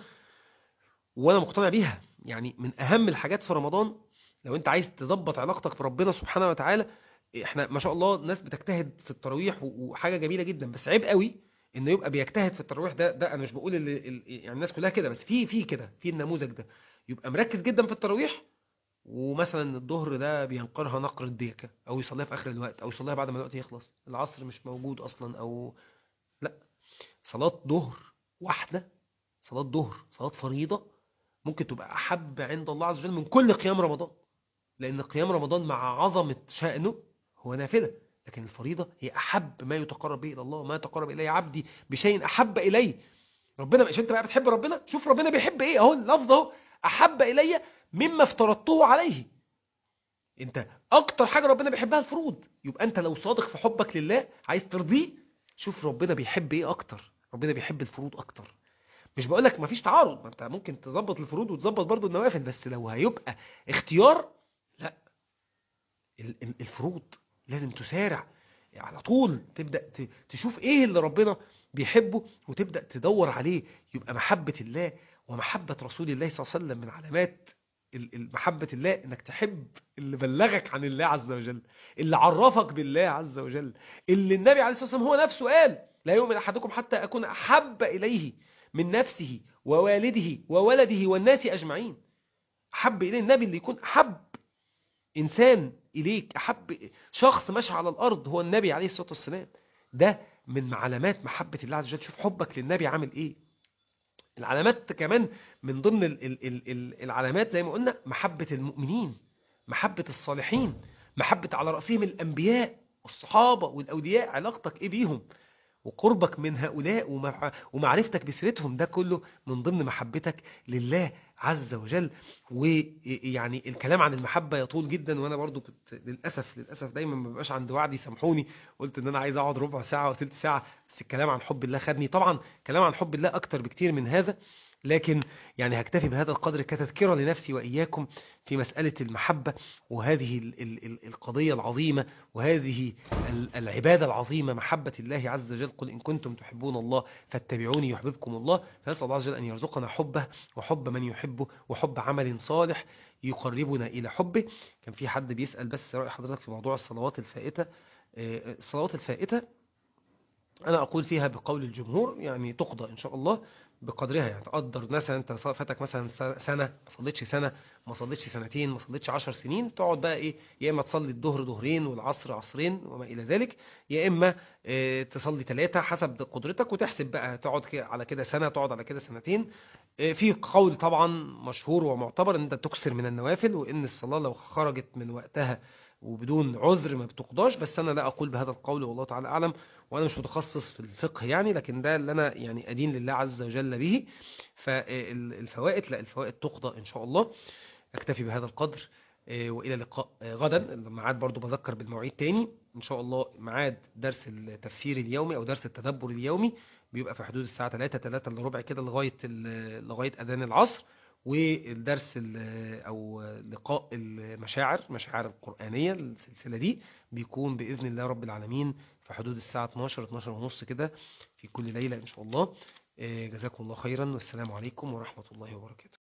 وانا مقتنع بيها. يعني من اهم الحاجات في رمضان لو انت عايز تضبط علاقتك بربنا سبحانه وتعالى. احنا ما شاء الله ناس بتجتهد في التراويح وحاجه جميله جدا، بس عيب قوي انه يبقى بيجتهد في التراويح. ده ده انا مش بقول اللي يعني الناس كلها كده، بس في في كده في النموذج ده يبقى مركز جدا في التراويح، ومثلا الظهر ده بينقرها نقر الديكه، او يصليها في اخر الوقت، او يصليها بعد ما الوقت يخلص. العصر مش موجود اصلا، او لا، صلاه ظهر واحده، صلاه ظهر صلاه فريضه ممكن تبقى أحب عند الله عز وجل من كل قيام رمضان. لأن قيام رمضان مع عظمة شأنه هو نافلة، لكن الفريضة هي أحب ما يتقرب به إلى الله. ما تقرب إلي عبدي بشيء أحب إلي. ربنا مش أنت بقى بتحب ربنا؟ شوف ربنا بيحب إيه أهو اللفظ أهو: أحب إلي مما افترضته عليه. أنت أكتر حاجة ربنا بيحبها الفروض. يبقى أنت لو صادق في حبك لله عايز ترضيه، شوف ربنا بيحب إيه أكتر. ربنا بيحب الفروض أكتر. مش بقولك مفيش تعارض، ما انت ممكن تظبط الفروض وتظبط برضو النوافل، بس لو هيبقى اختيار، لا، الفروض لازم تسارع على طول. تبدأ تشوف ايه اللي ربنا بيحبه وتبدأ تدور عليه. يبقى محبة الله ومحبة رسول الله صلى الله عليه وسلم من علامات محبة الله انك تحب اللي بلغك عن الله عز وجل، اللي عرفك بالله عز وجل، اللي النبي عليه الصلاة والسلام هو نفسه قال: لا يؤمن أحدكم حتى أكون أحب إليه من نفسه ووالده وولده والناس أجمعين. أحب إليه النبي اللي يكون أحب إنسان إليك، أحب شخص ماشي على الأرض هو النبي عليه الصلاة والسلام. ده من علامات محبة الله عز وجل. شوف حبك للنبي عامل إيه. العلامات كمان من ضمن ال ال ال العلامات زي ما قلنا محبة المؤمنين، محبة الصالحين، محبة على رأسهم الأنبياء والصحابة والأولياء. علاقتك إيه بيهم؟ وقربك من هؤلاء ومع- ومعرفتك بسيرتهم، ده كله من ضمن محبتك لله عز وجل. ويعني الكلام عن المحبة يطول جدا، وانا برضو كنت للأسف للأسف دايما ما ببقاش عند وعدي، سامحوني. قلت ان انا عايز اقعد ربع ساعة وثلث ساعة، بس الكلام عن حب الله خدني. طبعا كلام عن حب الله اكتر بكتير من هذا، لكن يعني هكتفي بهذا القدر كتذكرة لنفسي وإياكم في مسألة المحبة، وهذه ال- ال- ال- القضية العظيمة، وهذه ال- العبادة العظيمة، محبة الله عز وجل. قل إن كنتم تحبون الله فاتبعوني يحببكم الله. فنسأل الله عز وجل أن يرزقنا حبه وحب من يحبه وحب عمل صالح يقربنا إلى حبه. كان في حد بيسأل بس رأي حضرتك في موضوع الصلوات الفائتة. آه، الصلوات الفائتة أنا أقول فيها بقول الجمهور يعني تقضى إن شاء الله بقدرها. يعني تقدر مثلا أنت فاتك مثلا س- سنة ما صليتش، سنة ما صليتش، سنتين ما صليتش، عشر سنين، تقعد بقى إيه، يا إما تصلي الظهر ظهرين والعصر عصرين وما إلى ذلك، يا إما آه، تصلي ثلاثة حسب قدرتك، وتحسب بقى تقعد كده- على كده سنة، تقعد على كده سنتين. آه، في قول طبعا مشهور ومعتبر ان انت تكثر من النوافل، وان الصلاة لو خرجت من وقتها وبدون عذر ما بتقضاش. بس انا لا اقول بهذا القول والله تعالى اعلم، وانا مش متخصص في الفقه يعني، لكن ده اللي انا يعني ادين لله عز وجل به. فالفوائد لا، الفوائد تقضى ان شاء الله. اكتفي بهذا القدر. آه، والى اللقاء آه، غدا. الميعاد برضو بذكر بالمواعيد تاني ان شاء الله. ميعاد درس التفسير اليومي او درس التدبر اليومي بيبقى في حدود الساعه ثلاثة ثلاثة الا ربع كده لغايه ال- لغايه اذان العصر. والدرس ال- او لقاء المشاعر، مشاعر القرآنية، السلسلة دي بيكون بإذن الله رب العالمين في حدود الساعة اتناشر اتناشر ونص كده في كل ليلة إن شاء الله. آه، جزاكم الله خيرا، والسلام عليكم ورحمة الله وبركاته.